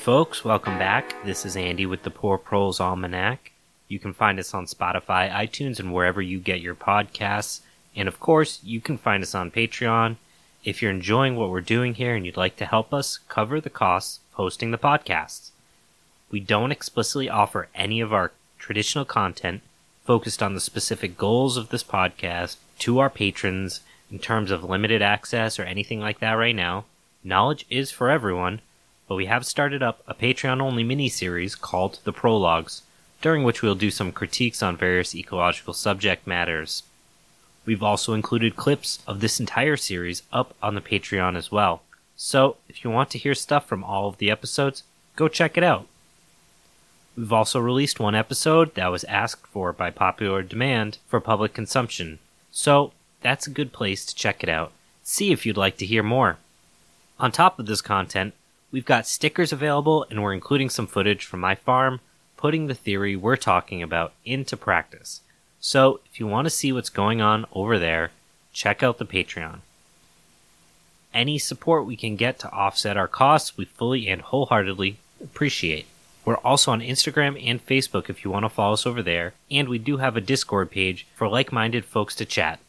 folks, welcome back. This is Andy with the Poor Proles Almanac. You can find us on Spotify, iTunes, and wherever you get your podcasts. And of course, you can find us on Patreon. If you're enjoying what we're doing here and you'd like to help us cover the costs of hosting the podcasts. We don't explicitly offer any of our traditional content focused on the specific goals of this podcast to our patrons in terms of limited access or anything like that right now. Knowledge is for everyone, but we have started up a Patreon-only mini-series called The Prologues, during which we'll do some critiques on various ecological subject matters. We've also included clips of this entire series up on the Patreon as well. So, if you want to hear stuff from all of the episodes, go check it out. We've also released one episode that was asked for by popular demand for public consumption. So, that's a good place to check it out. See if you'd like to hear more. On top of this content, we've got stickers available, and we're including some footage from my farm, putting the theory we're talking about into practice. So, if you want to see what's going on over there, check out the Patreon. Any support we can get to offset our costs, we fully and wholeheartedly appreciate. We're also on Instagram and Facebook if you want to follow us over there, and we do have a Discord page for like-minded folks to chat.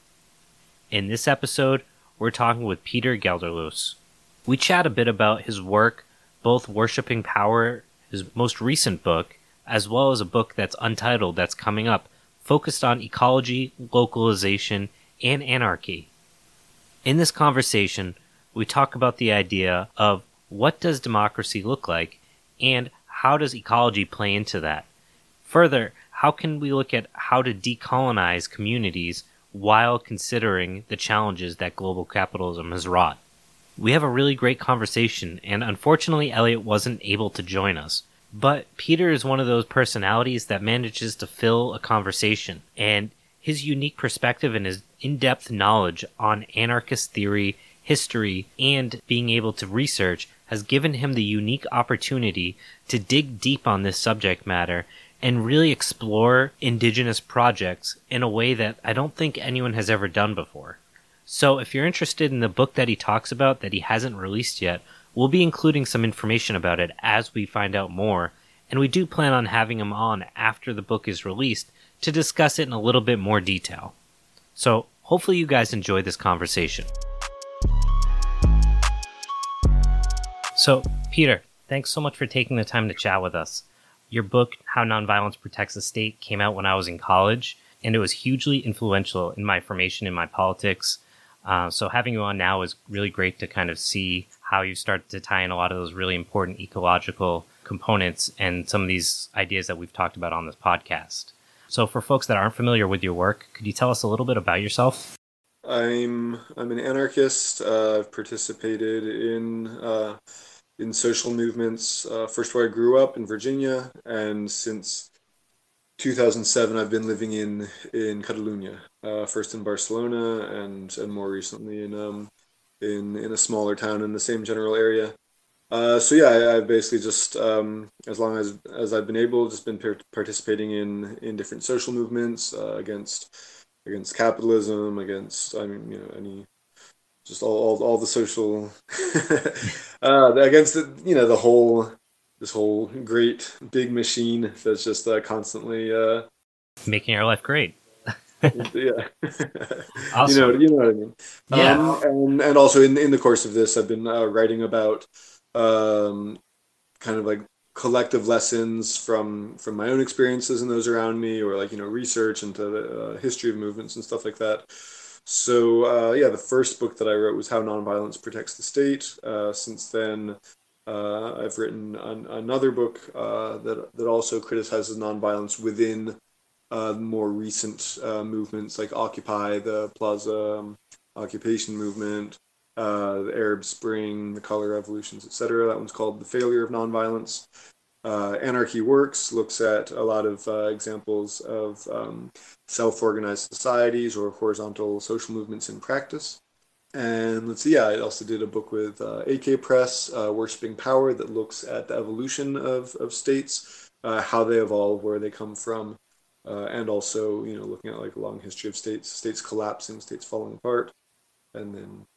In this episode, we're talking with Peter Gelderloos. We chat a bit about his work, both Worshipping Power, his most recent book, as well as a book that's untitled that's coming up, focused on ecology, localization, and anarchy. In this conversation, we talk about the idea of what does democracy look like, and how does ecology play into that? Further, how can we look at how to decolonize communities while considering the challenges that global capitalism has wrought? We have a really great conversation, and unfortunately Elliot wasn't able to join us. But Peter is one of those personalities that manages to fill a conversation, and his unique perspective and his in-depth knowledge on anarchist theory, history, and being able to research has given him the unique opportunity to dig deep on this subject matter and really explore indigenous projects in a way that I don't think anyone has ever done before. So if you're interested in the book that he talks about that he hasn't released yet, we'll be including some information about it as we find out more, and we do plan on having him on after the book is released to discuss it in a little bit more detail. So hopefully you guys enjoy this conversation. So, Peter, thanks so much for taking the time to chat with us. Your book, How Nonviolence Protects the State, came out when I was in college, and it was hugely influential in my formation in my politics. So having you on now is really great to kind of see how you start to tie in a lot of those really important ecological components and some of these ideas that we've talked about on this podcast. So for folks that aren't familiar with your work, could you tell us a little bit about yourself? I'm an anarchist. I've participated in social movements. First where I grew up in Virginia, and since 2007 I've been living in Catalonia. First in Barcelona, and more recently in a smaller town in the same general area. So yeah, I've basically just as long as I've been able, just been participating in different social movements against capitalism, against any just all the social against this whole great big machine that's just constantly making our life great. Yeah. Awesome. You know what I mean. Yeah. And also in the course of this, I've been writing about kind of like collective lessons from my own experiences and those around me, or research into the history of movements and stuff like that. So the first book that I wrote was How Nonviolence Protects the State. Since then, I've written another book that also criticizes nonviolence within more recent movements like Occupy, the Plaza occupation movement, the Arab Spring, the color revolutions, etc. That one's called The Failure of Nonviolence. Anarchy Works looks at a lot of examples of self-organized societies or horizontal social movements in practice. And let's see, I also did a book with AK Press, Worshipping Power, that looks at the evolution of states, how they evolve, where they come from, and also, looking at like a long history of states collapsing, states falling apart. And then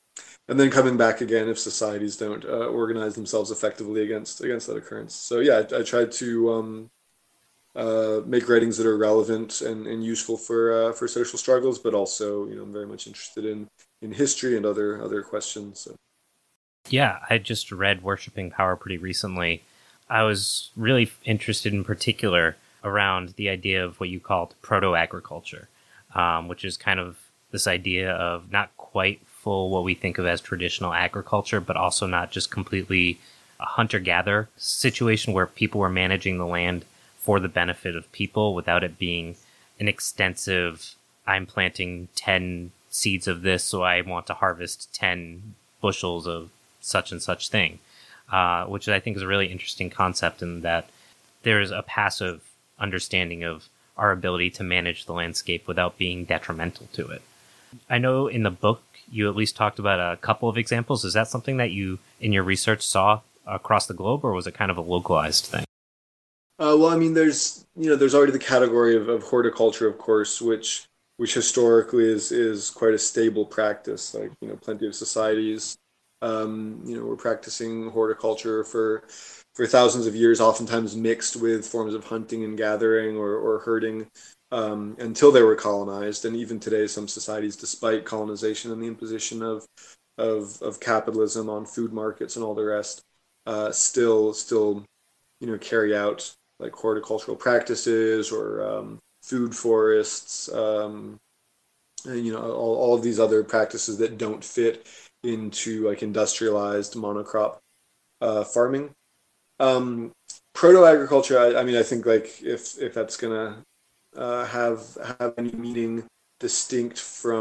and then coming back again if societies don't organize themselves effectively against that occurrence. So yeah, I tried to make writings that are relevant and useful for social struggles, but also, I'm very much interested in history and other questions. So. Yeah, I just read Worshipping Power pretty recently. I was really interested in particular around the idea of what you called proto-agriculture, which is kind of this idea of not quite full what we think of as traditional agriculture, but also not just completely a hunter-gatherer situation where people were managing the land for the benefit of people without it being an extensive, I'm planting 10 seeds of this, so I want to harvest 10 bushels of such and such thing, which I think is a really interesting concept in that there's a passive understanding of our ability to manage the landscape without being detrimental to it. I know in the book you at least talked about a couple of examples. Is that something that you, in your research, saw across the globe, or was it kind of a localized thing? Well, I mean, there's already the category of horticulture, of course, which historically is quite a stable practice. Like, plenty of societies, were practicing horticulture for thousands of years, oftentimes mixed with forms of hunting and gathering or herding, until they were colonized. And even today, some societies, despite colonization and the imposition of capitalism on food markets and all the rest, still carry out like horticultural practices or food forests, and all of these other practices that don't fit into like industrialized monocrop farming. Proto-agriculture, I mean, I think like if that's gonna have any meaning distinct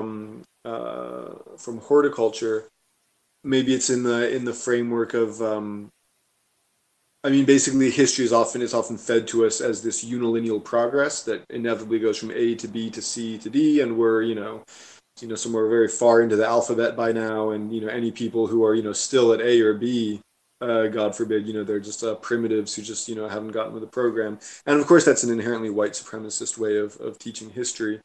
from horticulture, maybe it's in the framework of I mean, basically, history is often fed to us as this unilineal progress that inevitably goes from A to B to C to D, and we're somewhere very far into the alphabet by now, and any people who are still at A or B, God forbid, they're just primitives who just haven't gotten with the program. And of course, that's an inherently white supremacist way of teaching history.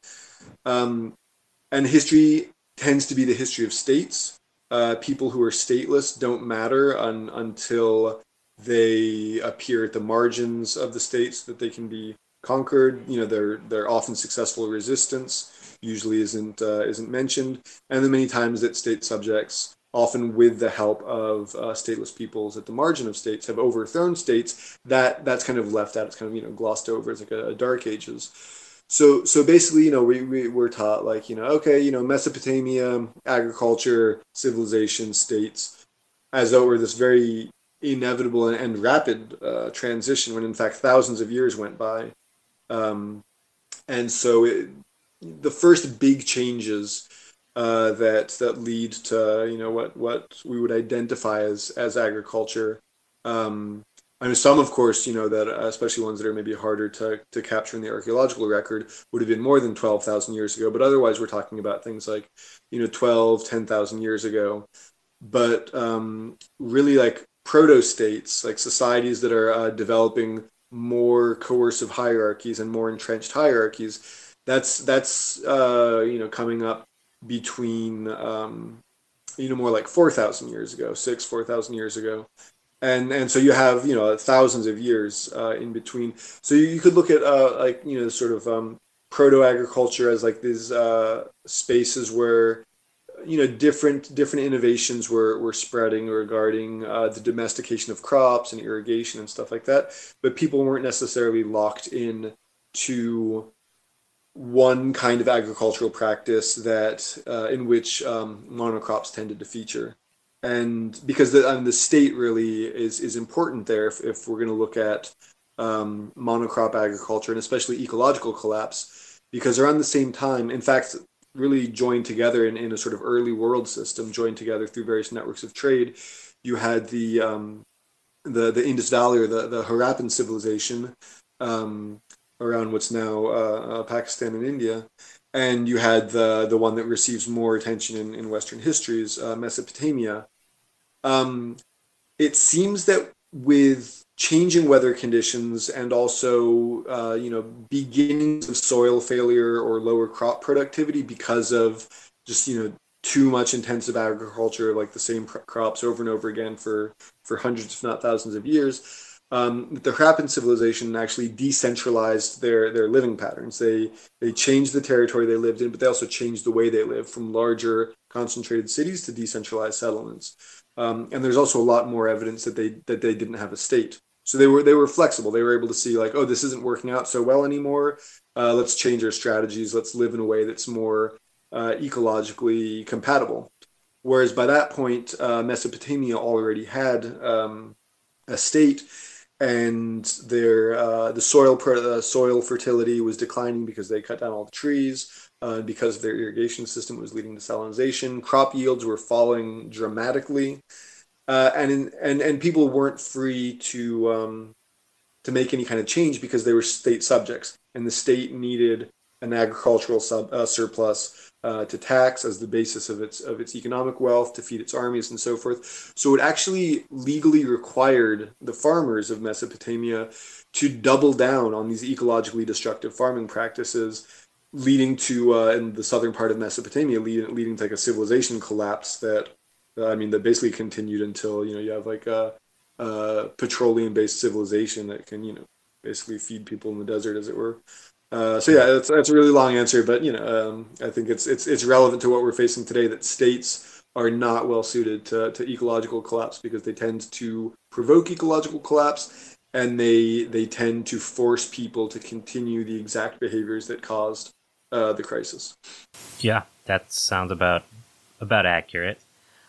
And history tends to be the history of states. People who are stateless don't matter until they appear at the margins of the states that they can be conquered. They're often successful resistance usually isn't mentioned, and the many times that state subjects, often with the help of stateless peoples at the margin of states, have overthrown states, that's kind of left out. It's kind of glossed over as like a dark ages. So basically, we're taught like okay, Mesopotamia, agriculture, civilization, states, as though it were this very inevitable and rapid transition, when in fact thousands of years went by. And so the first big changes that lead to what we would identify as agriculture. I mean, some, of course, that especially ones that are maybe harder to capture in the archaeological record would have been more than 12,000 years ago. But otherwise, we're talking about things like 10,000 years ago. But really, like proto-states, like societies that are developing more coercive hierarchies and more entrenched hierarchies, that's coming up between more like 4,000 years ago, 4,000 years ago, and so you have thousands of years in between. So you could look at sort of proto-agriculture as like these spaces where different innovations were spreading regarding the domestication of crops and irrigation and stuff like that, but people weren't necessarily locked in to one kind of agricultural practice that in which monocrops tended to feature. And because the state really is important there, if we're going to look at monocrop agriculture and especially ecological collapse, because around the same time, in fact, really joined together in a sort of early world system, joined together through various networks of trade. You had the Indus Valley, or the Harappan civilization, around what's now Pakistan and India, and you had the one that receives more attention in Western histories, Mesopotamia. It seems that with changing weather conditions and also beginnings of soil failure or lower crop productivity because of just too much intensive agriculture, like the same crops over and over again for hundreds, if not thousands of years. The Harappan civilization actually decentralized their living patterns. They changed the territory they lived in, but they also changed the way they lived from larger concentrated cities to decentralized settlements. And there's also a lot more evidence that they didn't have a state. So they were flexible. They were able to see like, oh, this isn't working out so well anymore. Let's change our strategies. Let's live in a way that's more ecologically compatible. Whereas by that point, Mesopotamia already had a state, and the soil fertility was declining because they cut down all the trees. Because their irrigation system was leading to salinization, crop yields were falling dramatically, and people weren't free to make any kind of change because they were state subjects, and the state needed an agricultural surplus to tax as the basis of its economic wealth, to feed its armies and so forth. So it actually legally required the farmers of Mesopotamia to double down on these ecologically destructive farming practices, leading to in the southern part of Mesopotamia, leading to like a civilization collapse that that basically continued until you have like a petroleum-based civilization that can basically feed people in the desert, as it were. So yeah, that's a really long answer, but I think it's relevant to what we're facing today. That states are not well suited to ecological collapse because they tend to provoke ecological collapse, and they tend to force people to continue the exact behaviors that caused the crisis. Yeah, that sounds about accurate.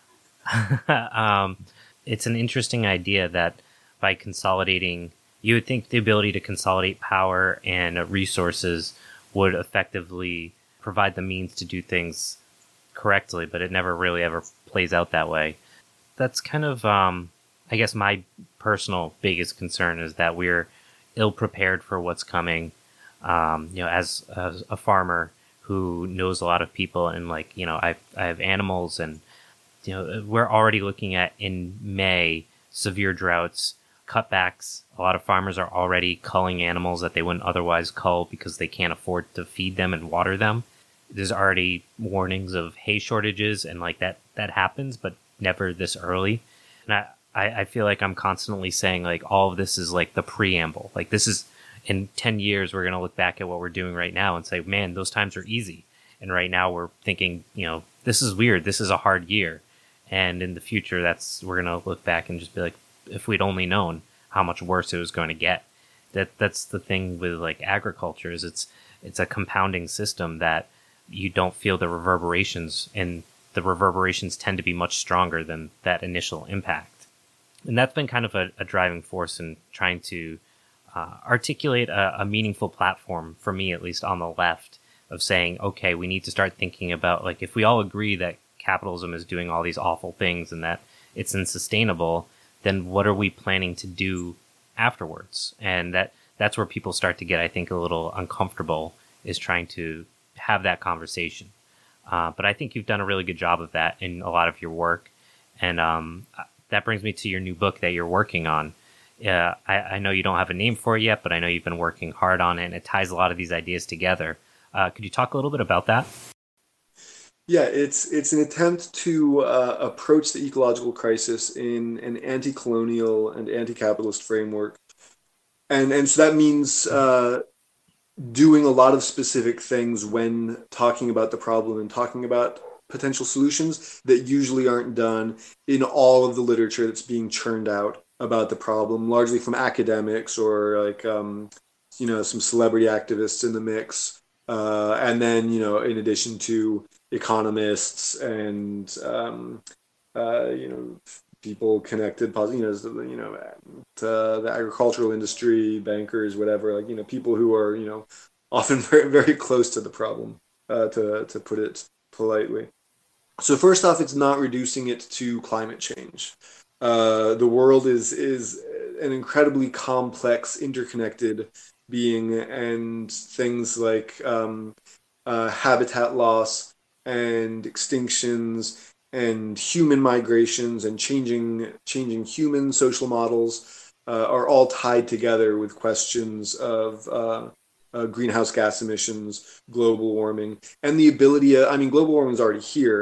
It's an interesting idea that by consolidating, you would think the ability to consolidate power and resources would effectively provide the means to do things correctly, but it never really ever plays out that way. That's kind of, I guess, my personal biggest concern is that we're ill prepared for what's coming. As a farmer who knows a lot of people, and I have animals, and we're already looking at in May severe droughts, cutbacks. A lot of farmers are already culling animals that they wouldn't otherwise cull because they can't afford to feed them and water them. There's already warnings of hay shortages, and that happens, but never this early. And I feel like I'm constantly saying all of this is like the preamble. Like this is, in 10 years, we're going to look back at what we're doing right now and say, man, those times are easy. And right now we're thinking, this is weird. This is a hard year. And in the future, we're going to look back and just be like, if we'd only known how much worse it was going to get. That's the thing with agriculture, is it's a compounding system that you don't feel the reverberations, and the reverberations tend to be much stronger than that initial impact. And that's been kind of a driving force in trying to articulate a meaningful platform, for me at least, on the left, of saying, okay, we need to start thinking about, if we all agree that capitalism is doing all these awful things and that it's unsustainable, then what are we planning to do afterwards? And that's where people start to get, I think, a little uncomfortable, is trying to have that conversation. But I think you've done a really good job of that in a lot of your work. And that brings me to your new book that you're working on. I know you don't have a name for it yet, but I know you've been working hard on it, and it ties a lot of these ideas together. Could you talk a little bit about that? Yeah, it's an attempt to approach the ecological crisis in an anti-colonial and anti-capitalist framework, and so that means doing a lot of specific things when talking about the problem and talking about potential solutions that usually aren't done in all of the literature that's being churned out about the problem, largely from academics or some celebrity activists in the mix, and then in addition to economists and people connected, to the agricultural industry, bankers, whatever, people who are often very, very close to the problem, to put it politely. So first off, it's not reducing it to climate change. The world is an incredibly complex, interconnected being, and things like habitat loss and extinctions and human migrations and changing human social models are all tied together with questions of greenhouse gas emissions, global warming, and the ability. Global warming is already here,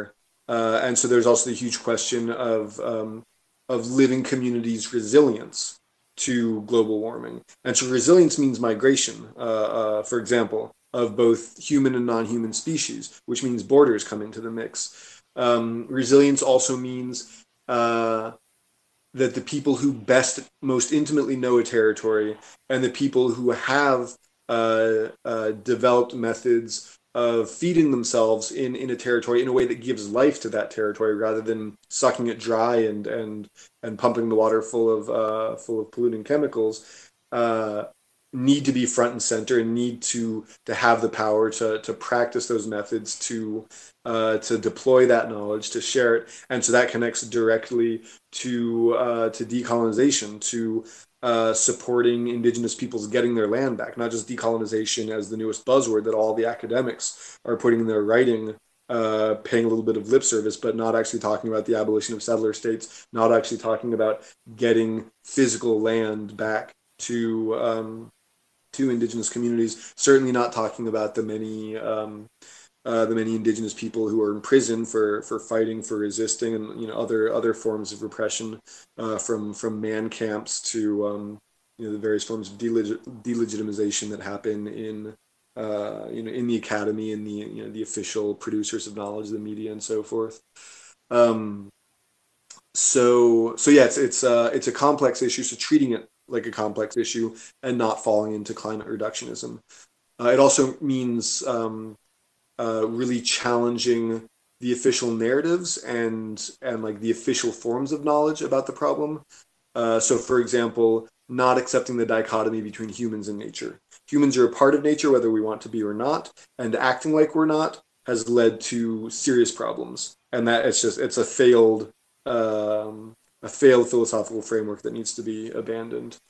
And so there's also the huge question of living communities' resilience to global warming. And so resilience means migration, for example, of both human and non-human species, which means borders come into the mix. Resilience also means that the people who most intimately know a territory and the people who have developed methods of feeding themselves in a territory in a way that gives life to that territory rather than sucking it dry and pumping the water full of polluting chemicals, need to be front and center and need to have the power to practice those methods, to deploy that knowledge, to share it. And so that connects directly to decolonization, to supporting indigenous peoples getting their land back, not just decolonization as the newest buzzword that all the academics are putting in their writing, paying a little bit of lip service, but not actually talking about the abolition of settler states, not actually talking about getting physical land back to indigenous communities, certainly not talking about the many indigenous people who are in prison for fighting, for resisting, and other forms of repression, from man camps to the various forms of delegitimization that happen in the academy and the official producers of knowledge, the media, and so forth. So yeah, it's a complex issue. So treating it like a complex issue and not falling into climate reductionism. It also means really challenging the official narratives and like the official forms of knowledge about the problem. So, for example, not accepting the dichotomy between humans and nature. Humans are a part of nature, whether we want to be or not, and acting like we're not has led to serious problems. And that it's a failed philosophical framework that needs to be abandoned.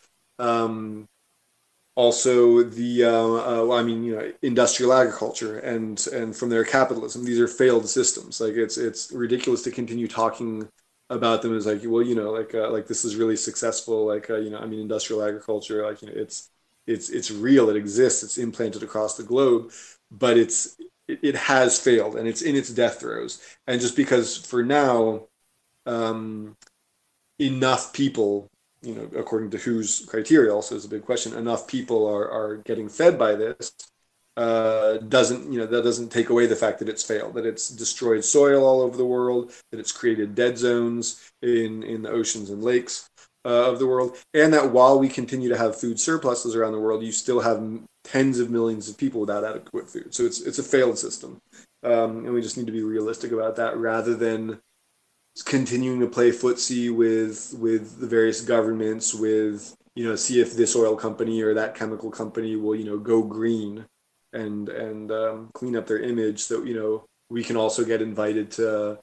Also, industrial agriculture and from their capitalism, these are failed systems. Like it's ridiculous to continue talking about them as like, well, like this is really successful. Like industrial agriculture, like it's real, it exists, it's implanted across the globe, but it has failed and it's in its death throes. And just because for now, enough people, according to whose criteria also is a big question, enough people are getting fed by this, doesn't take away the fact that it's failed, that it's destroyed soil all over the world, that it's created dead zones in the oceans and lakes of the world, and that while we continue to have food surpluses around the world, you still have tens of millions of people without adequate food. So it's a failed system, and we just need to be realistic about that rather than continuing to play footsie with the various governments, with see if this oil company or that chemical company will go green and clean up their image, so we can also get invited to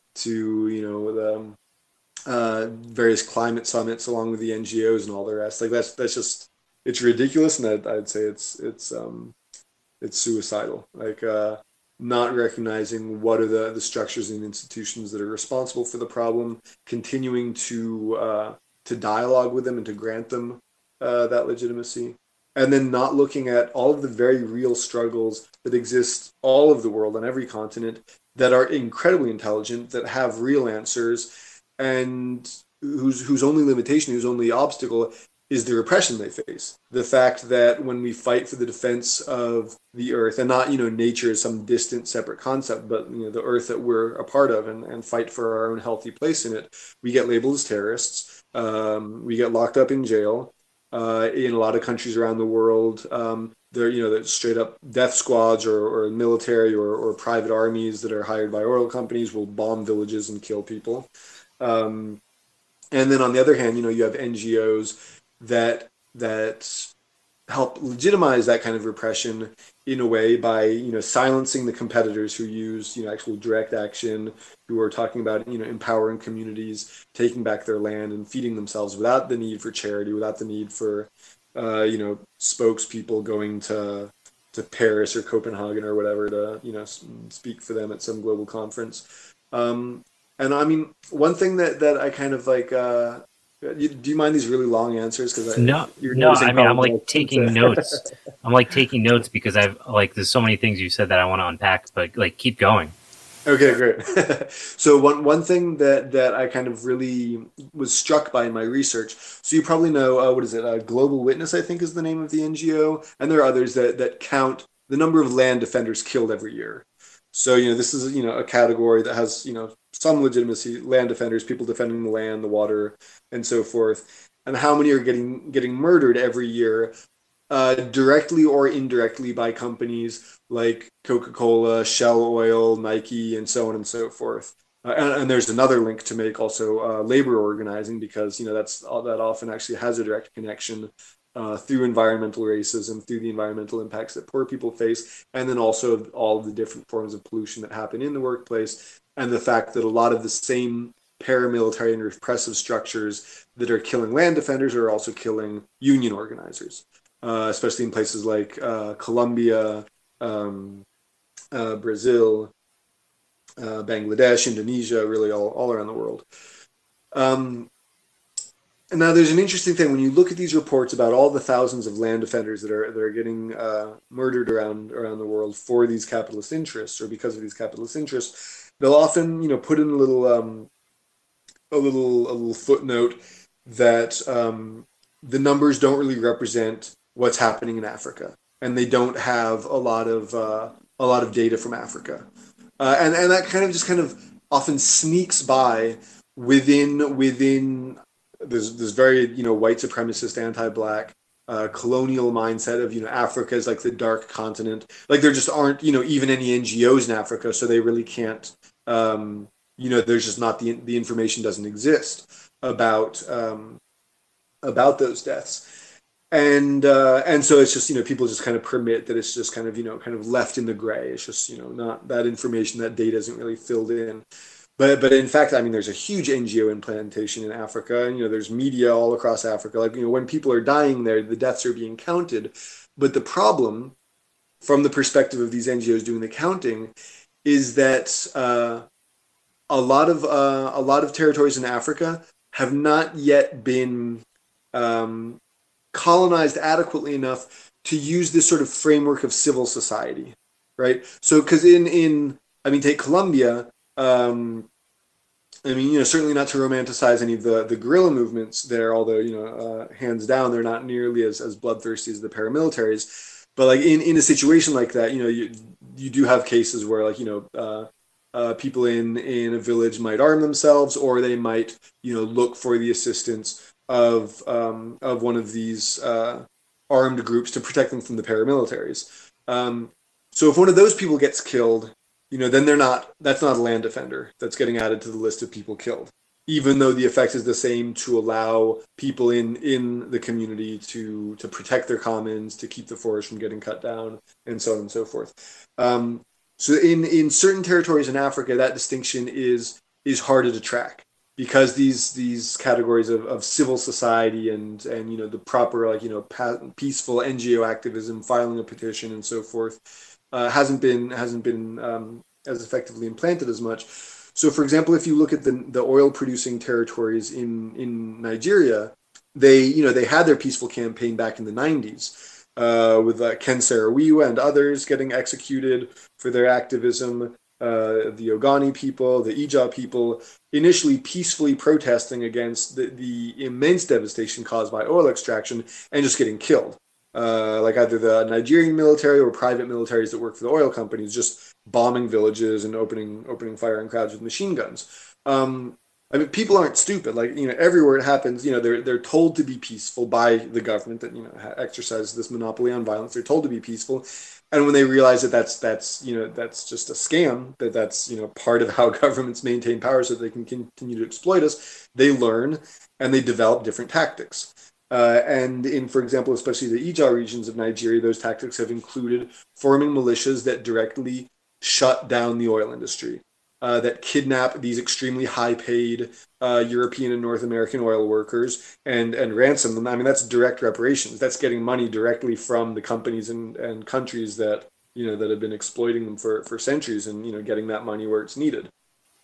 the various climate summits along with the NGOs and all the rest. Like that's just, it's ridiculous, and I'd say it's suicidal. Like not recognizing what are the structures and institutions that are responsible for the problem, continuing to dialogue with them and to grant them that legitimacy, and then not looking at all of the very real struggles that exist all over the world on every continent that are incredibly intelligent, that have real answers, and whose only limitation, whose only obstacle is the repression they face. The fact that when we fight for the defense of the earth, and not nature is some distant separate concept, but the earth that we're a part of, and fight for our own healthy place in it, we get labeled as terrorists. We get locked up in jail. In a lot of countries around the world, they're straight up death squads or military or private armies that are hired by oil companies will bomb villages and kill people. And then on the other hand, you have NGOs that help legitimize that kind of repression in a way by silencing the competitors who use actual direct action, who are talking about empowering communities, taking back their land and feeding themselves without the need for charity, without the need for spokespeople going to Paris or Copenhagen or whatever to speak for them at some global conference. And I mean, one thing that I kind of like. Do you mind these really long answers? Because no. I mean, I'm like taking notes. I'm like taking notes because I've there's so many things you said that I want to unpack, but like keep going. Okay, great. So one thing that I kind of really was struck by in my research. So you probably know what is it? Global Witness, I think, is the name of the NGO, and there are others that count the number of land defenders killed every year. So this is a category that has some legitimacy: land defenders, people defending the land, the water, and so forth. And how many are getting murdered every year directly or indirectly by companies like Coca-Cola, Shell Oil, Nike, and so on and so forth. And there's another link to make also labor organizing, because that often actually has a direct connection through environmental racism, through the environmental impacts that poor people face, and then also all of the different forms of pollution that happen in the workplace, and the fact that a lot of the same paramilitary and repressive structures that are killing land defenders are also killing union organizers, especially in places like Colombia, um, Brazil, Bangladesh, Indonesia, really all around the world. Um, and now there's an interesting thing when you look at these reports about all the thousands of land defenders that are getting murdered around the world for these capitalist interests, or because of these capitalist interests. They'll often put in a little footnote that the numbers don't really represent what's happening in Africa, and they don't have a lot of data from Africa, and that kind of often sneaks by within this very white supremacist, anti-black, colonial mindset of Africa is like the dark continent. Like there just aren't even any NGOs in Africa, so they really can't. There's just not the information doesn't exist about those deaths, and so it's just people just kind of permit that it's just kind of left in the gray. It's just not that information, that data isn't really filled in. But in fact, I mean, there's a huge NGO implantation in Africa, and there's media all across Africa. Like when people are dying there, the deaths are being counted. But the problem, from the perspective of these NGOs doing the counting, is that a lot of territories in Africa have not yet been um, colonized adequately enough to use this sort of framework of civil society, right? So, because in I mean, take Colombia. I mean, certainly not to romanticize any of the guerrilla movements there, although hands down, they're not nearly as bloodthirsty as the paramilitaries. But like in a situation like that, you do have cases where people in a village might arm themselves, or they might look for the assistance of one of these armed groups to protect them from the paramilitaries. So if one of those people gets killed, then that's not a land defender that's getting added to the list of people killed, even though the effect is the same, to allow people in the community to protect their commons, to keep the forest from getting cut down, and so on and so forth. So in certain territories in Africa, that distinction is harder to track, because these categories of civil society and the proper peaceful NGO activism, filing a petition, and so forth, hasn't been as effectively implanted as much. So, for example, if you look at the oil producing territories in Nigeria, they had their peaceful campaign back in the 90s, with Ken Saro-Wiwa and others getting executed for their activism. The Ogoni people, the Ija people, initially peacefully protesting against the immense devastation caused by oil extraction, and just getting killed. Like either the Nigerian military or private militaries that work for the oil companies, just bombing villages and opening fire on crowds with machine guns. I mean, people aren't stupid. Like everywhere it happens, they're told to be peaceful by the government that exercises this monopoly on violence. They're told to be peaceful, and when they realize that that's just a scam, that's part of how governments maintain power so they can continue to exploit us, they learn and they develop different tactics. And for example, especially the Ija regions of Nigeria, those tactics have included forming militias that directly shut down the oil industry, that kidnap these extremely high-paid European and North American oil workers and ransom them. I mean, that's direct reparations. That's getting money directly from the companies and countries that that have been exploiting them for centuries, and getting that money where it's needed.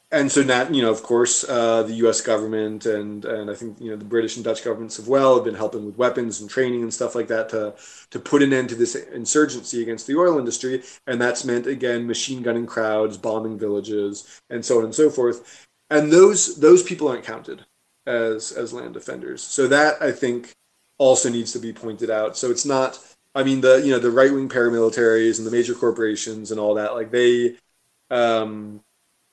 and so now, of course, the U.S. government and I think the British and Dutch governments have been helping with weapons and training and stuff like that to put an end to this insurgency against the oil industry, and that's meant again machine gunning crowds, bombing villages, and so on and so forth. And those people aren't counted as land defenders. So that I think also needs to be pointed out. So it's not. I mean the right wing paramilitaries and the major corporations and all that, like um,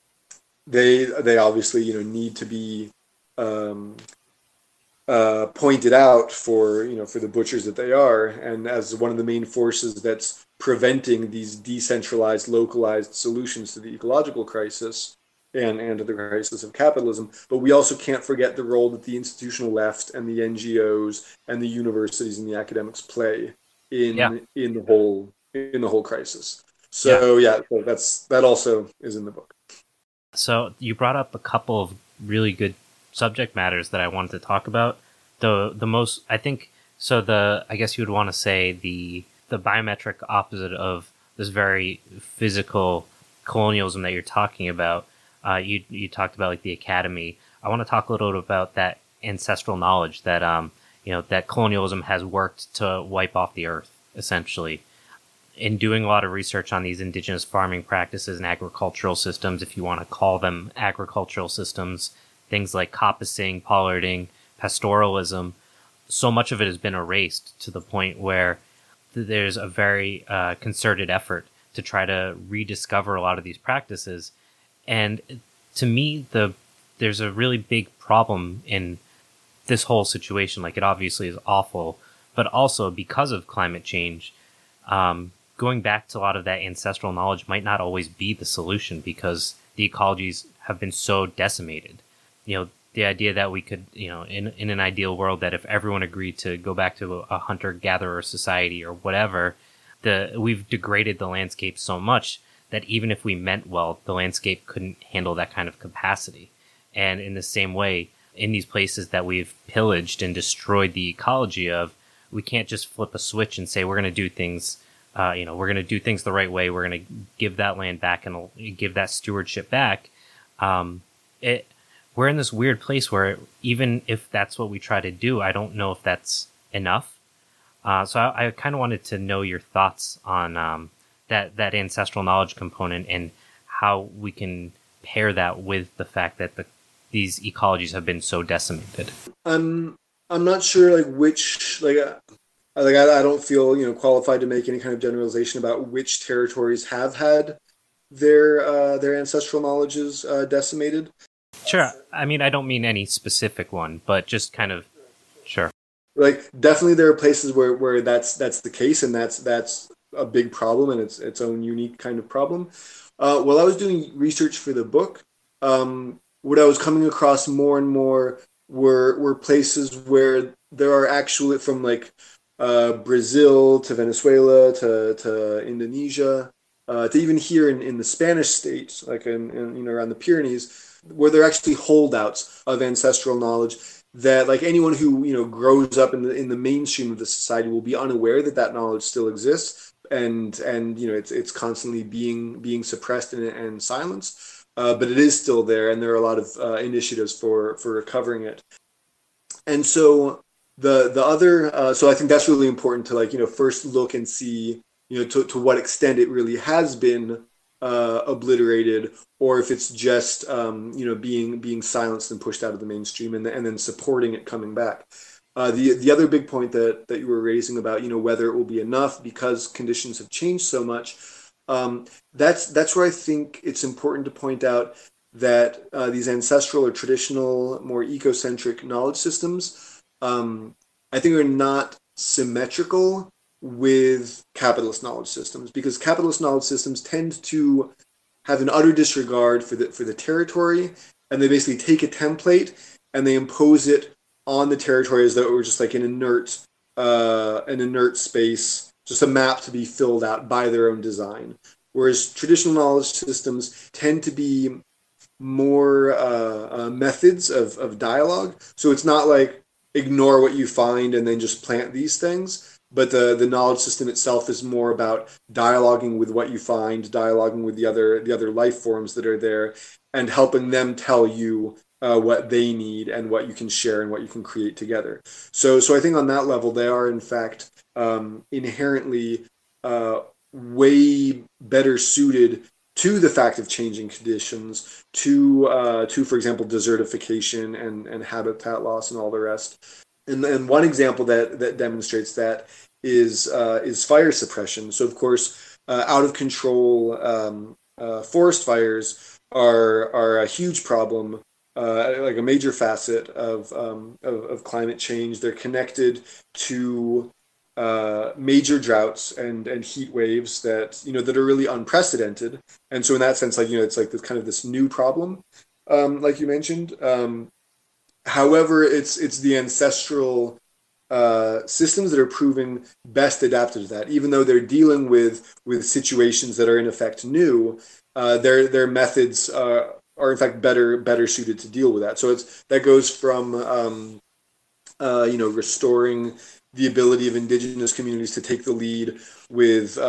they obviously need to be um, pointed out for the butchers that they are, and as one of the main forces that's preventing these decentralized, localized solutions to the ecological crisis and to the crisis of capitalism. But we also can't forget the role that the institutional left and the NGOs and the universities and the academics play Yeah. in the whole crisis. Yeah. So yeah, so that also is in the book. So you brought up a couple of really good subject matters that I wanted to talk about. The most, I think, so I guess you would want to say the biometric opposite of this very physical colonialism that you're talking about. You talked about like the academy. I want to talk a little bit about that ancestral knowledge that that colonialism has worked to wipe off the earth, essentially. In doing a lot of research on these indigenous farming practices and agricultural systems, if you want to call them agricultural systems, things like coppicing, pollarding, pastoralism, so much of it has been erased to the point where there's a very concerted effort to try to rediscover a lot of these practices. And to me, there's a really big problem in this whole situation. Like, it obviously is awful, but also because of climate change, going back to a lot of that ancestral knowledge might not always be the solution, because the ecologies have been so decimated. The idea that we could, in an ideal world, that if everyone agreed to go back to a hunter-gatherer society or whatever, we've degraded the landscape so much that even if we meant well, the landscape couldn't handle that kind of capacity. And in the same way, in these places that we've pillaged and destroyed the ecology of, we can't just flip a switch and say we're going to do things we're going to do things the right way. We're going to give that land back and give that stewardship back. We're in this weird place where even if that's what we try to do, I don't know if that's enough. So I kind of wanted to know your thoughts on that ancestral knowledge component and how we can pair that with the fact that these ecologies have been so decimated. I'm not sure which I don't feel qualified to make any kind of generalization about which territories have had their ancestral knowledges decimated. Sure. I mean, I don't mean any specific one, but just kind of sure. Definitely there are places where that's the case, and that's a big problem and its own unique kind of problem. While I was doing research for the book, what I was coming across more and more were places where there are actually, from Brazil to Venezuela to Indonesia to even here in the Spanish states, like in around the Pyrenees, where they're actually holdouts of ancestral knowledge that anyone who grows up in the mainstream of the society will be unaware that knowledge still exists, and it's constantly being suppressed and silenced, but it is still there, and there are a lot of initiatives for recovering it. And so the other so I think that's really important to first look and see to what extent it really has been obliterated, or if it's just being silenced and pushed out of the mainstream, and then supporting it coming back. The other big point that you were raising about whether it will be enough because conditions have changed so much, that's where I think it's important to point out that these ancestral or traditional, more ecocentric knowledge systems, I think, are not symmetrical with capitalist knowledge systems, because capitalist knowledge systems tend to have an utter disregard for the territory, and they basically take a template and they impose it on the territory as though it were just like an inert space, just a map to be filled out by their own design. Whereas traditional knowledge systems tend to be more methods of dialogue. So it's not like ignore what you find and then just plant these things, but the knowledge system itself is more about dialoguing with what you find, dialoguing with the other life forms that are there, and helping them tell you what they need and what you can share and what you can create together. So I think on that level, they are in fact inherently way better suited to the fact of changing conditions, to for example desertification and habitat loss and all the rest. And one example that demonstrates that is fire suppression. So of course, out of control forest fires are a huge problem, like a major facet of climate change. They're connected to major droughts and heat waves that that are really unprecedented. And so in that sense, like it's like this kind of this new problem, like you mentioned. However, it's the ancestral systems that are proving best adapted to that. Even though they're dealing with situations that are in effect new, their methods are in fact better suited to deal with that. So that goes from restoring the ability of indigenous communities to take the lead with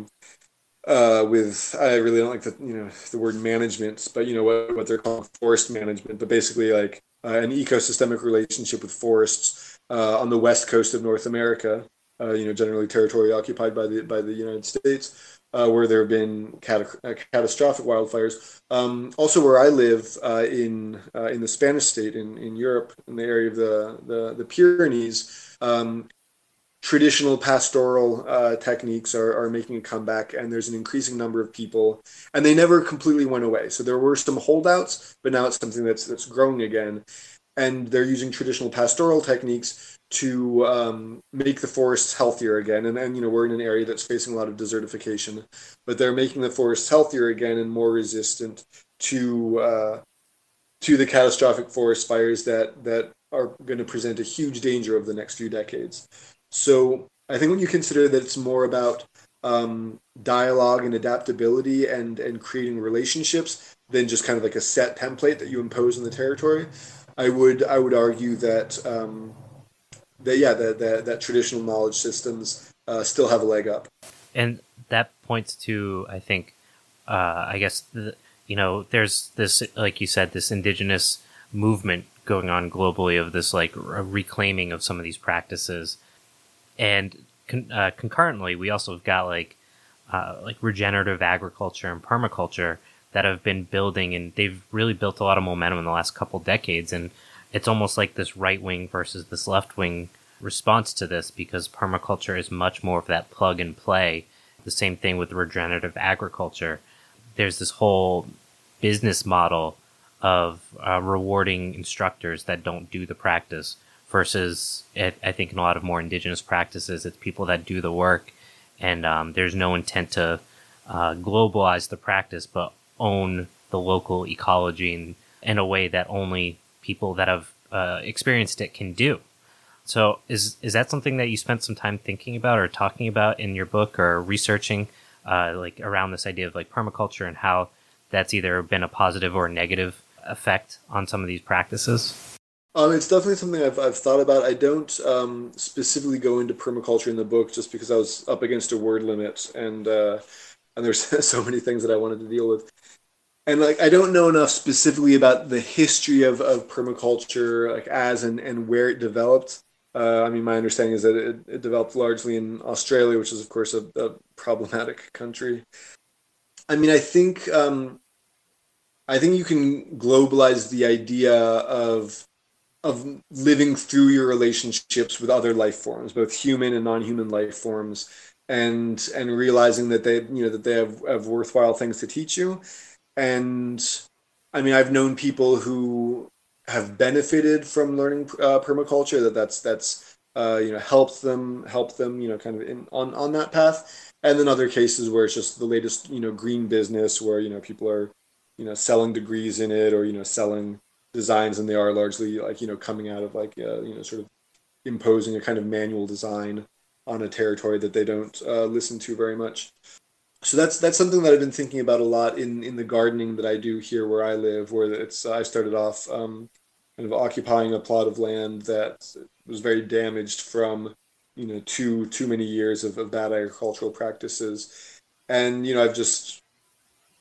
I really don't like the word management, but what they're calling forest management, but basically like an ecosystemic relationship with forests on the west coast of North America, generally territory occupied by the United States, where there have been catastrophic wildfires. Also, where I live in the Spanish state in Europe, in the area of the Pyrenees. Traditional pastoral techniques are making a comeback, and there's an increasing number of people, and they never completely went away. So there were some holdouts, but now it's something that's growing again, and they're using traditional pastoral techniques to make the forests healthier again. And we're in an area that's facing a lot of desertification, but they're making the forests healthier again and more resistant to the catastrophic forest fires that are going to present a huge danger over the next few decades. So I think when you consider that it's more about dialogue and adaptability and creating relationships than just kind of like a set template that you impose on the territory, I would argue that that traditional knowledge systems still have a leg up. And that points to, I think, I guess, there's this, like you said, this indigenous movement going on globally of this like reclaiming of some of these practices. And concurrently, we also have got like regenerative agriculture and permaculture that have been building, and they've really built a lot of momentum in the last couple decades. And it's almost like this right wing versus this left wing response to this, because permaculture is much more of that plug and play. The same thing with regenerative agriculture. There's this whole business model of rewarding instructors that don't do the practice. Versus, I think in a lot of more indigenous practices, it's people that do the work, and there's no intent to globalize the practice, but own the local ecology in a way that only people that have experienced it can do. So is that something that you spent some time thinking about or talking about in your book or researching, like around this idea of like permaculture and how that's either been a positive or a negative effect on some of these practices? It's definitely something I've thought about. I don't specifically go into permaculture in the book just because I was up against a word limit, and there's so many things that I wanted to deal with. And like I don't know enough specifically about the history of permaculture, like as and where it developed. I mean, my understanding is that it developed largely in Australia, which is of course a problematic country. I mean, I think you can globalize the idea of living through your relationships with other life forms, both human and non-human life forms, and realizing that they have worthwhile things to teach you. And I mean, I've known people who have benefited from learning permaculture. That's helped them kind of on that path. And then other cases where it's just the latest green business where people are selling degrees in it, or selling designs, and they are largely like coming out of like sort of imposing a kind of manual design on a territory that they don't listen to very much. So that's something that I've been thinking about a lot in the gardening that I do here where I live, where I started off kind of occupying a plot of land that was very damaged from too many years of bad agricultural practices. And I've just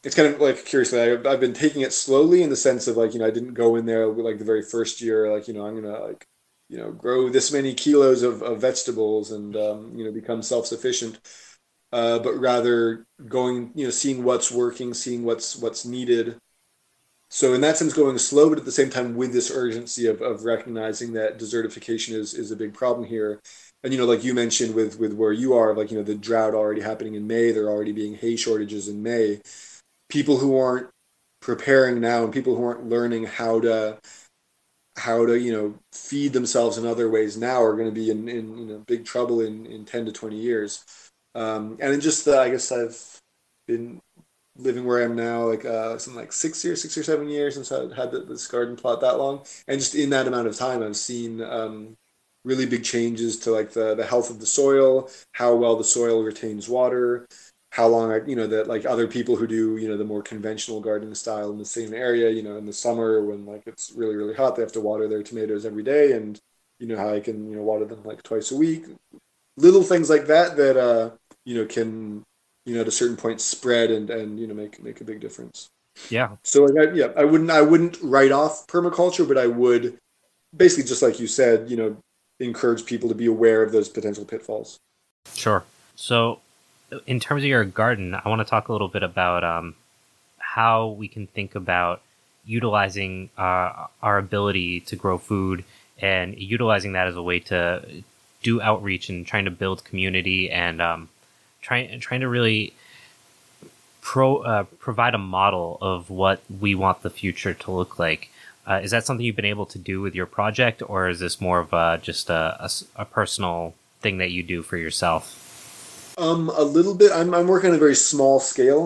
it's kind of like curiously, I've been taking it slowly in the sense of like, I didn't go in there like the very first year, like, I'm gonna like, grow this many kilos of vegetables and become self-sufficient. But rather going, seeing what's working, seeing what's needed. So in that sense, going slow, but at the same time with this urgency of recognizing that desertification is a big problem here. And like you mentioned with where you are, like the drought already happening in May, there already being hay shortages in May. People who aren't preparing now and people who aren't learning how to feed themselves in other ways now are going to be in big trouble in 10 to 20 years. And in just I guess I've been living where I am now, like something like 6 years, 6 or 7 years since I had this garden plot that long. And just in that amount of time, I've seen really big changes to like the health of the soil, how well the soil retains water, how long that like other people who do the more conventional gardening style in the same area, in the summer when like it's really really hot, they have to water their tomatoes every day, and how I can water them like twice a week. Little things like that can at a certain point spread and make a big difference. Yeah. So like yeah, I wouldn't write off permaculture, but I would basically, just like you said, encourage people to be aware of those potential pitfalls. Sure. So, in terms of your garden, I want to talk a little bit about how we can think about utilizing our ability to grow food and utilizing that as a way to do outreach and trying to build community and trying to really provide a model of what we want the future to look like. Is that something you've been able to do with your project, or is this more of just a personal thing that you do for yourself? A little bit. I'm working on a very small scale.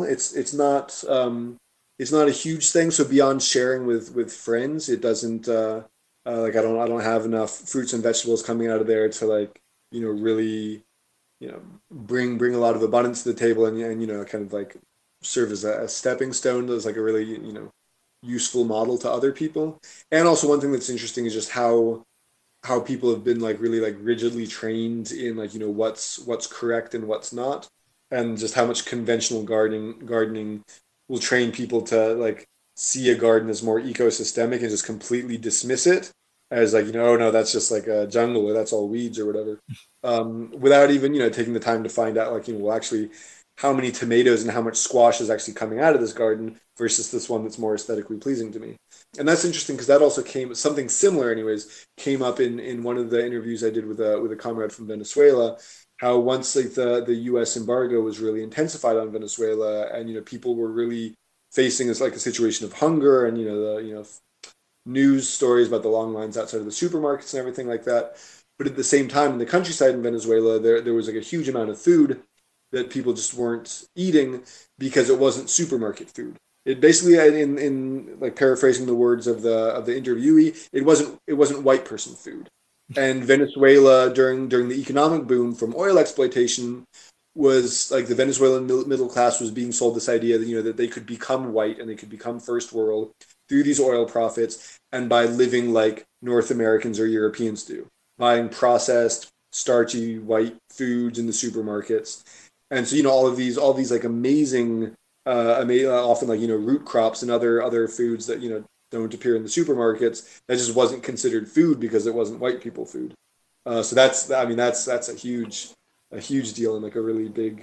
It's not a huge thing. So beyond sharing with friends, it doesn't like I don't have enough fruits and vegetables coming out of there to like really bring a lot of abundance to the table and kind of like serve as a stepping stone as like a really useful model to other people. And also one thing that's interesting is just how people have been like really like rigidly trained in like what's correct and what's not, and just how much conventional gardening will train people to like see a garden as more ecosystemic and just completely dismiss it as like oh no, that's just like a jungle or that's all weeds or whatever, without even taking the time to find out like well actually how many tomatoes and how much squash is actually coming out of this garden versus this one that's more aesthetically pleasing to me. And that's interesting because that also something similar anyways came up in one of the interviews I did with a comrade from Venezuela, how once like the US embargo was really intensified on Venezuela and people were really facing this like a situation of hunger and the news stories about the long lines outside of the supermarkets and everything like that. But at the same time, in the countryside in Venezuela, there was like a huge amount of food that people just weren't eating because it wasn't supermarket food. It basically, in like paraphrasing the words of the interviewee, it wasn't white person food. And Venezuela during the economic boom from oil exploitation was like the Venezuelan middle class was being sold this idea that that they could become white and they could become first world through these oil profits and by living like North Americans or Europeans do, buying processed starchy white foods in the supermarkets. And so all these like amazing often like root crops and other foods that don't appear in the supermarkets, that just wasn't considered food because it wasn't white people food. So that's a huge deal and like a really big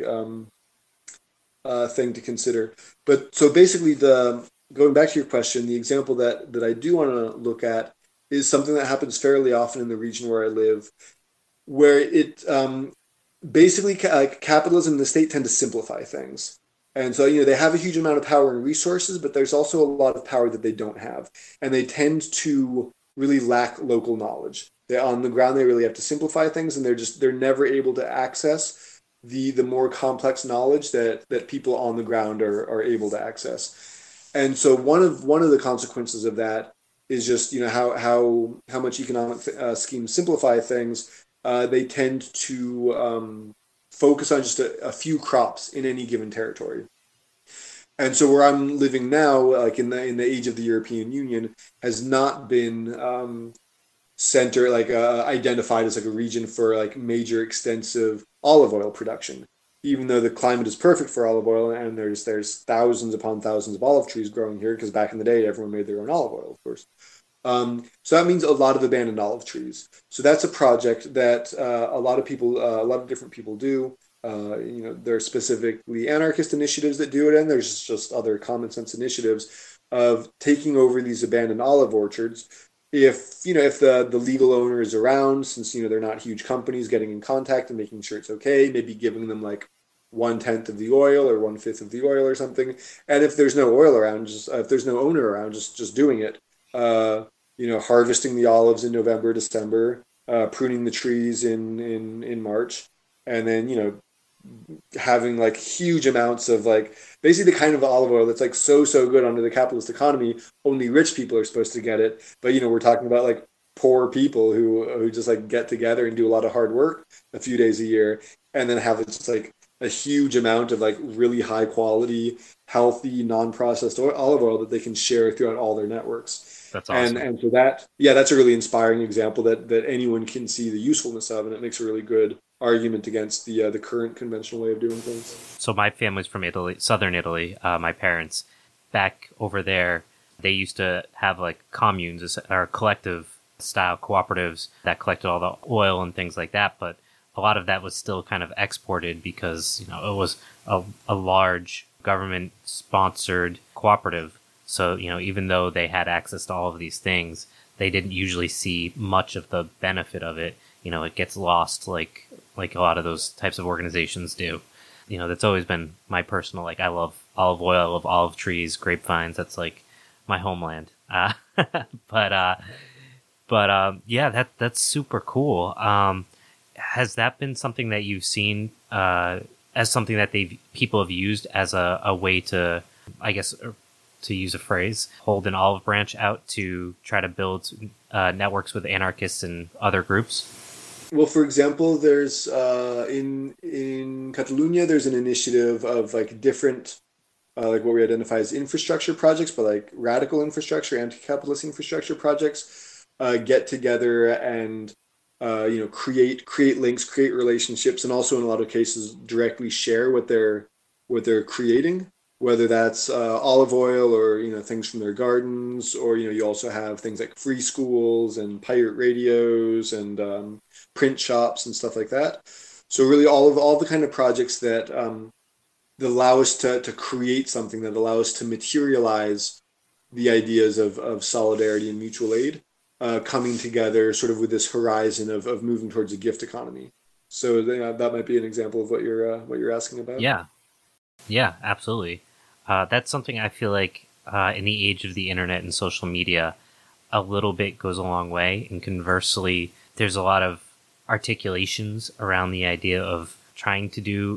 thing to consider. But so basically, the going back to your question, the example that I do want to look at is something that happens fairly often in the region where I live, where it basically capitalism and the state tend to simplify things. And so, they have a huge amount of power and resources, but there's also a lot of power that they don't have. And they tend to really lack local knowledge. On the ground, they really have to simplify things, and they're never able to access the more complex knowledge that people on the ground are able to access. And so one of the consequences of that is just how much economic schemes simplify things. They tend to focus on just a few crops in any given territory. And so where I'm living now, like in the age of the European Union, has not been identified as like a region for like major extensive olive oil production. even though the climate is perfect for olive oil, and there's thousands upon thousands of olive trees growing here, because back in the day everyone made their own olive oil, of course. So that means a lot of abandoned olive trees. So that's a project that a lot of people, a lot of different people do. There are specifically anarchist initiatives that do it, and there's just other common sense initiatives of taking over these abandoned olive orchards. If the legal owner is around, since they're not huge companies, getting in contact and making sure it's okay, maybe giving them like 1/10 of the oil or 1/5 of the oil or something. And if there's no oil around, just if there's no owner around, just doing it. Uh, harvesting the olives in November, December, pruning the trees in March, and then having like huge amounts of like basically the kind of olive oil that's like so good under the capitalist economy. Only rich people are supposed to get it, but we're talking about like poor people who just like get together and do a lot of hard work a few days a year, and then have just like a huge amount of like really high quality, healthy, non-processed olive oil that they can share throughout all their networks. That's And awesome. so that's a really inspiring example that anyone can see the usefulness of, and it makes a really good argument against the current conventional way of doing things. So my family's from Italy, southern Italy. My parents, back over there, they used to have like communes or collective style cooperatives that collected all the oil and things like that. But a lot of that was still kind of exported because it was a large government sponsored cooperative. So even though they had access to all of these things, they didn't usually see much of the benefit of it. It gets lost like a lot of those types of organizations do. That's always been my personal, like, I love olive oil, I love olive trees, grapevines. That's like my homeland. But, yeah, that's super cool. Has that been something that you've seen, as something that people have used as a way to, I guess, to use a phrase, hold an olive branch out to try to build networks with anarchists and other groups? Well, for example, there's in Catalonia, there's an initiative of like different like what we identify as infrastructure projects, but like radical infrastructure, anti-capitalist infrastructure projects, get together and create links, create relationships, and also in a lot of cases directly share what they're creating, whether that's olive oil or things from their gardens, or you also have things like free schools and pirate radios and print shops and stuff like that. So really, all the kind of projects that allow us to create something, that allow us to materialize the ideas of solidarity and mutual aid, coming together sort of with this horizon of moving towards a gift economy. So that might be an example of what you're asking about. Yeah. Yeah, absolutely. That's something I feel like in the age of the internet and social media, a little bit goes a long way. And conversely, there's a lot of articulations around the idea of trying to do,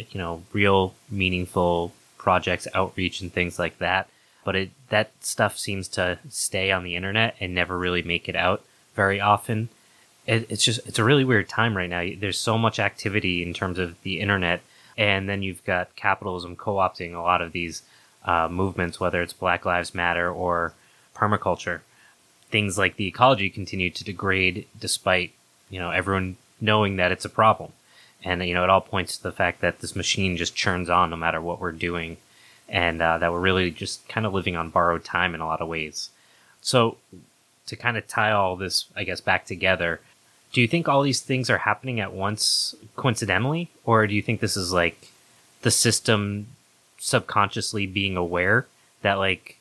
real meaningful projects, outreach, and things like that. But that stuff seems to stay on the internet and never really make it out very often. It's a really weird time right now. There's so much activity in terms of the internet, and then you've got capitalism co-opting a lot of these movements, whether it's Black Lives Matter or permaculture. Things like the ecology continue to degrade despite, everyone knowing that it's a problem. And, it all points to the fact that this machine just churns on no matter what we're doing, and that we're really just kind of living on borrowed time in a lot of ways. So to kind of tie all this, I guess, back together, do you think all these things are happening at once coincidentally, or do you think this is like the system subconsciously being aware that like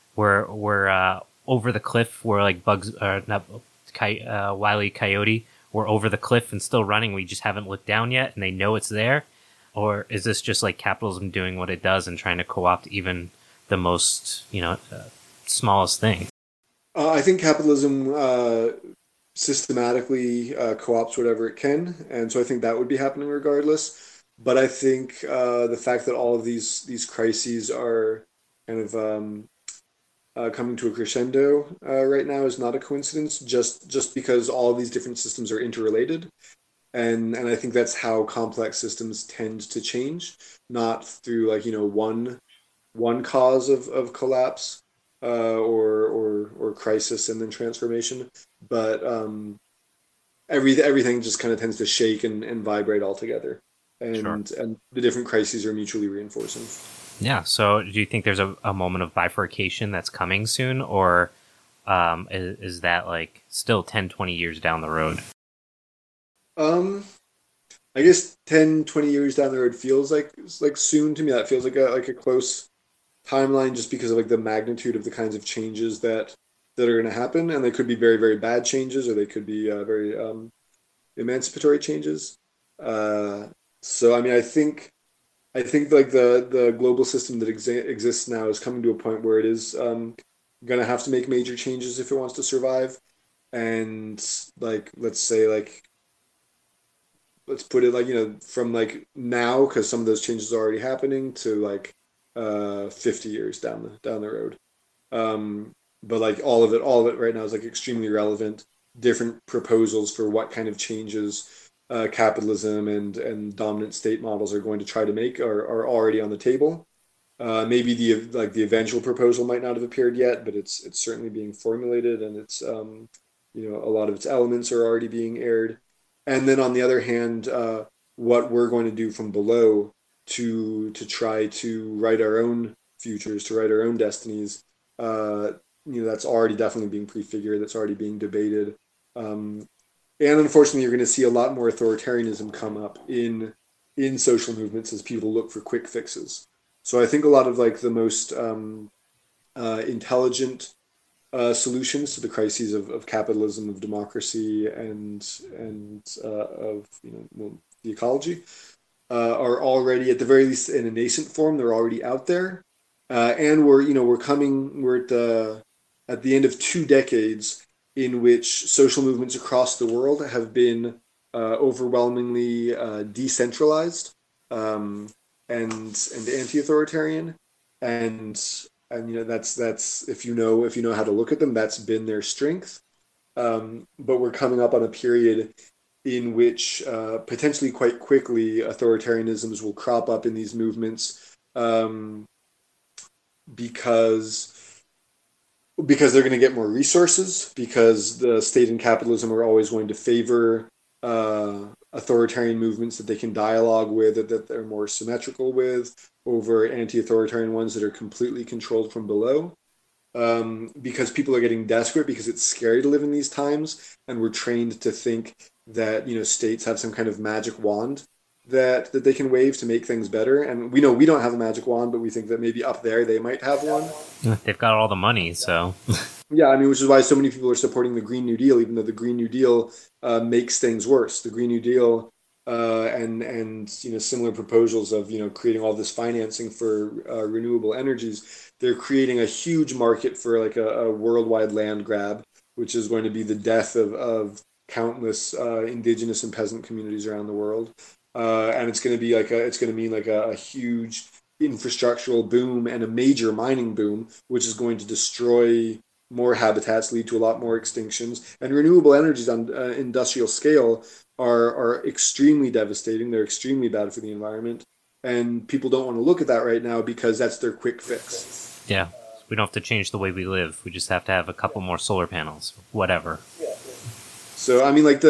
we're over the cliff, we're like bugs, not Wile E. Coyote, we're over the cliff and still running, we just haven't looked down yet, and they know it's there? Or is this just like capitalism doing what it does and trying to co-opt even the most, smallest thing? I think capitalism systematically co-ops whatever it can, and so I think that would be happening regardless. But I think the fact that all of these crises are kind of coming to a crescendo right now is not a coincidence. Just because all of these different systems are interrelated, and I think that's how complex systems tend to change, not through like one cause of collapse or crisis and then transformation, but everything just kind of tends to shake and vibrate all together. Sure. and the different crises are mutually reinforcing. Yeah. So, do you think there's a moment of bifurcation that's coming soon, or is that like still 10, 20 years down the road? Um, I guess 10, 20 years down the road feels like soon to me. That feels like a close timeline just because of like the magnitude of the kinds of changes that are going to happen, and they could be very, very bad changes, or they could be very emancipatory changes. Uh, so I mean, I think like the global system that exists now is coming to a point where it is going to have to make major changes if it wants to survive. And like let's say like let's put it like from like now, because some of those changes are already happening, to like 50 years down the road. um but like all of it right now is like extremely relevant. Different proposals for what kind of changes capitalism and dominant state models are going to try to make are already on the table. Maybe the eventual proposal might not have appeared yet, but it's certainly being formulated, and it's a lot of its elements are already being aired. And then on the other hand, what we're going to do from below to try to write our own futures, to write our own destinies, uh, that's already definitely being prefigured, that's already being debated. Um, and unfortunately, you're going to see a lot more authoritarianism come up in social movements as people look for quick fixes. So I think a lot of like the most intelligent solutions to the crises of capitalism, of democracy, and of well, the ecology are already, at the very least, in a nascent form. They're already out there, and we're at the end of 2 decades in which social movements across the world have been overwhelmingly decentralized, um, and anti-authoritarian, and that's if you know how to look at them, that's been their strength. But we're coming up on a period in which potentially quite quickly authoritarianisms will crop up in these movements, because they're going to get more resources, because the state and capitalism are always going to favor authoritarian movements that they can dialogue with, that they're more symmetrical with, over anti-authoritarian ones that are completely controlled from below. Because people are getting desperate, because it's scary to live in these times, and we're trained to think that states have some kind of magic wand that they can wave to make things better. And we know we don't have a magic wand, but we think that maybe up there they might have one. They've got all the money, so Yeah, I mean, which is why so many people are supporting the Green New Deal, even though the Green New Deal makes things worse. The Green New Deal and similar proposals of creating all this financing for renewable energies, they're creating a huge market for like a worldwide land grab, which is going to be the death of countless indigenous and peasant communities around the world. And it's going to mean like a huge infrastructural boom and a major mining boom, which is going to destroy more habitats, lead to a lot more extinctions. And renewable energies on industrial scale are extremely devastating. They're extremely bad for the environment, and people don't want to look at that right now because that's their quick fix. yeah. We don't have to change the way we live. We just have to have a couple more solar panels, whatever. So I mean, like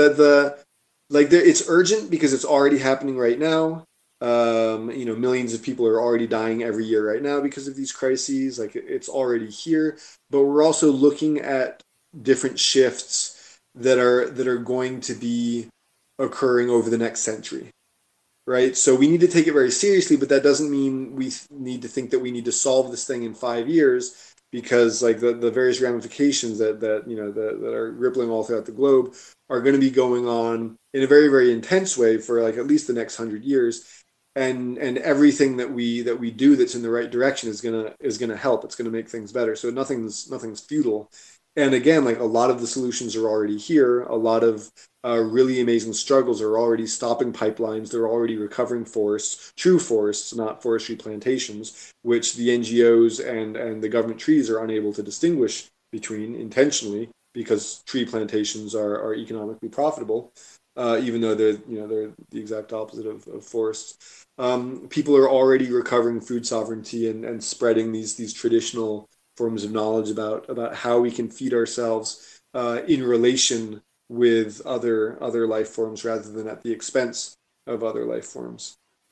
it's urgent because it's already happening right now. Millions of people are already dying every year right now because of these crises. Like it's already here, but we're also looking at different shifts that are going to be occurring over the next century, right? So we need to take it very seriously, but that doesn't mean we need to think that we need to solve this thing in 5 years, because like the various ramifications that are rippling all throughout the globe are going to be going on in a very, very intense way for like at least the next 100 years. And everything that we do that's in the right direction is gonna help. It's gonna make things better. So nothing's futile. And again, like a lot of the solutions are already here. A lot of really amazing struggles are already stopping pipelines. They're already recovering forests, true forests, not forestry plantations, which the NGOs and the government trees are unable to distinguish between intentionally, because tree plantations are economically profitable, even though they're the exact opposite of forests. People are already recovering food sovereignty and spreading these traditional forms of knowledge about how we can feed ourselves in relation with other life forms rather than at the expense of other life forms.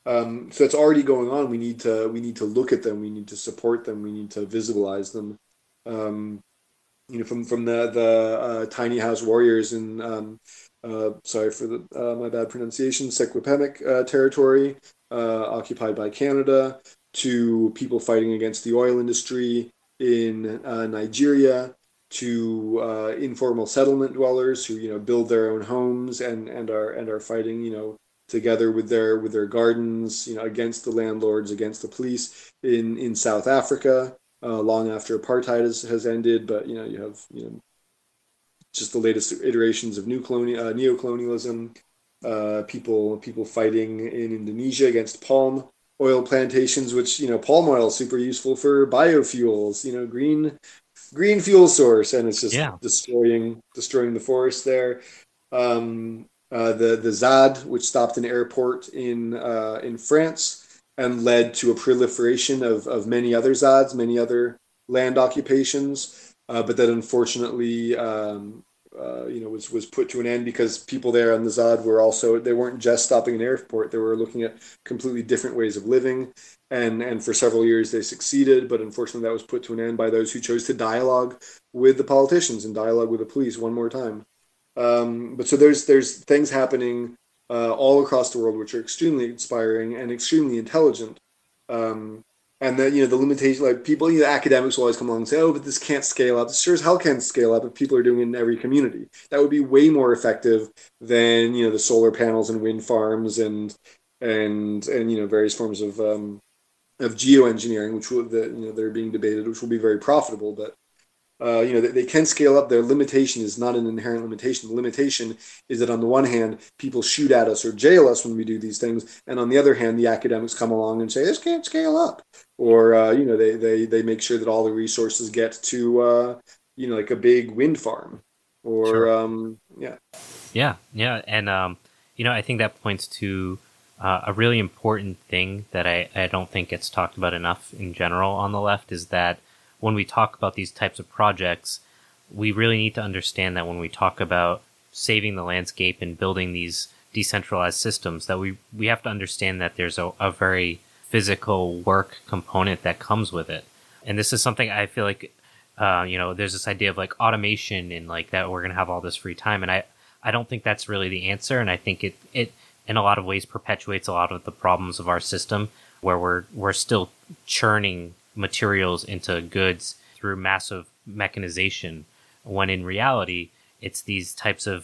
So it's already going on. We need to look at them. We need to support them. We need to visualize them. Um, from the tiny house warriors in sorry for the my bad pronunciation, Secwepemc territory occupied by Canada, to people fighting against the oil industry in Nigeria, to informal settlement dwellers who build their own homes and are fighting together with their gardens against the landlords, against the police in South Africa long after apartheid has ended. But you have just the latest iterations of neocolonialism, people fighting in Indonesia against palm oil plantations, which palm oil is super useful for biofuels, green fuel source, and it's just Yeah. destroying the forest there. The ZAD, which stopped an airport in France and led to a proliferation of many other ZADs, many other land occupations, but that unfortunately was put to an end because people there on the ZAD they weren't just stopping an airport, they were looking at completely different ways of living, and for several years they succeeded, but unfortunately that was put to an end by those who chose to dialogue with the politicians and dialogue with the police one more time. But so there's things happening all across the world which are extremely inspiring and extremely intelligent. Um, and then the limitation, like people, academics will always come along and say, "Oh, but this can't scale up." This sure as hell can scale up if people are doing it in every community. That would be way more effective than the solar panels and wind farms and various forms of geoengineering, which that are being debated, which will be very profitable, but they can scale up. Their limitation is not an inherent limitation. The limitation is that on the one hand, people shoot at us or jail us when we do these things, and on the other hand, the academics come along and say this can't scale up, or they make sure that all the resources get to like a big wind farm, or Sure. yeah. Yeah. And, I think that points to a really important thing that I don't think gets talked about enough in general on the left is that when we talk about these types of projects, we really need to understand that when we talk about saving the landscape and building these decentralized systems, that we have to understand that there's a very physical work component that comes with it. And this is something I feel like, there's this idea of like automation and like that we're going to have all this free time. And I don't think that's really the answer. And I think it in a lot of ways perpetuates a lot of the problems of our system where we're still churning materials into goods through massive mechanization, when in reality, it's these types of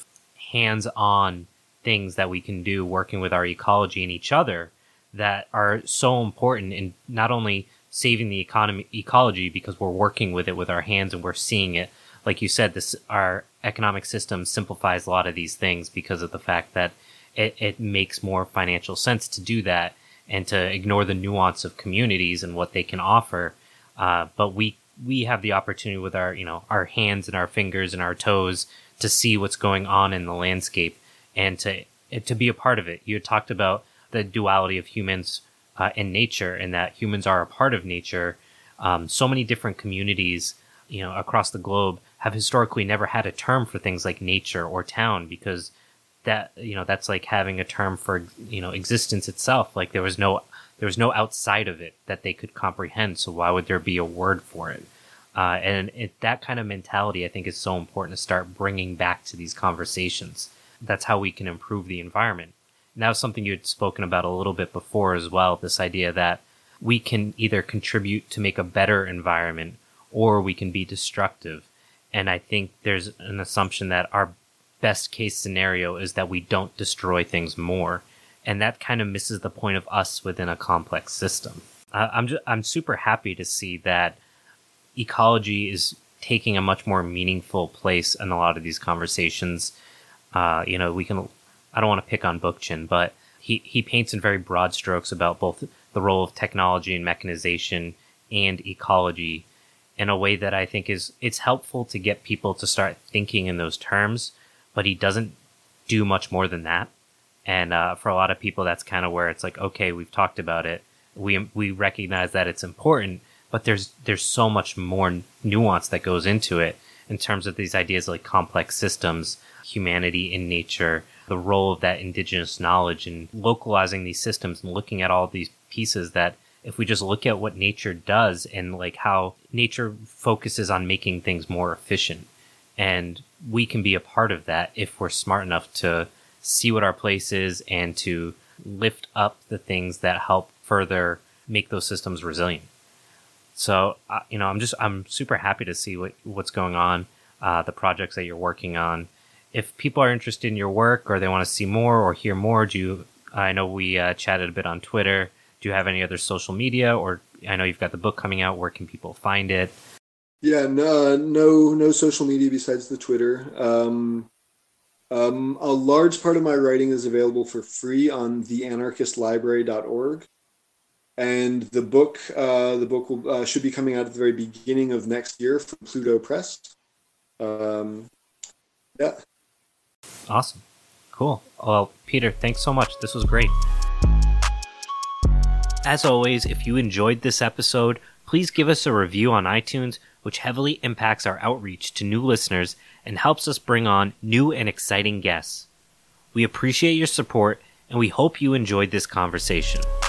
hands-on things that we can do working with our ecology and each other that are so important in not only saving the ecology because we're working with it with our hands and we're seeing it. Like you said, our economic system simplifies a lot of these things because of the fact that it makes more financial sense to do that and to ignore the nuance of communities and what they can offer. But we have the opportunity with our hands and our fingers and our toes to see what's going on in the landscape and to be a part of it. You had talked about the duality of humans and nature, and that humans are a part of nature. So many different communities, across the globe have historically never had a term for things like nature or town because that's like having a term for existence itself. Like there was no outside of it that they could comprehend, so why would there be a word for it? That kind of mentality I think is so important to start bringing back to these conversations. That's how we can improve the environment. And that was something you had spoken about a little bit before as well, this idea that we can either contribute to make a better environment or we can be destructive. And I think there's an assumption that our best case scenario is that we don't destroy things more. And that kind of misses the point of us within a complex system. I'm super happy to see that ecology is taking a much more meaningful place in a lot of these conversations. I don't want to pick on Bookchin, but he paints in very broad strokes about both the role of technology and mechanization and ecology in a way that I think it's helpful to get people to start thinking in those terms, but he doesn't do much more than that. And for a lot of people, that's kind of where it's like, okay, we've talked about it. We recognize that it's important, but there's so much more nuance that goes into it in terms of these ideas like complex systems, humanity in nature, the role of that indigenous knowledge in localizing these systems and looking at all these pieces that if we just look at what nature does and like how nature focuses on making things more efficient, and we can be a part of that if we're smart enough to see what our place is and to lift up the things that help further make those systems resilient. So, I'm super happy to see what's going on, the projects that you're working on. If people are interested in your work or they want to see more or hear more, I know we chatted a bit on Twitter. Do you have any other social media, or I know you've got the book coming out. Where can people find it? Yeah, no social media besides the Twitter. A large part of my writing is available for free on theanarchistlibrary.org. And the book will should be coming out at the very beginning of next year from Pluto Press. Yeah. Awesome. Cool. Well, Peter, thanks so much. This was great. As always, if you enjoyed this episode, please give us a review on iTunes, which heavily impacts our outreach to new listeners and helps us bring on new and exciting guests. We appreciate your support, and we hope you enjoyed this conversation.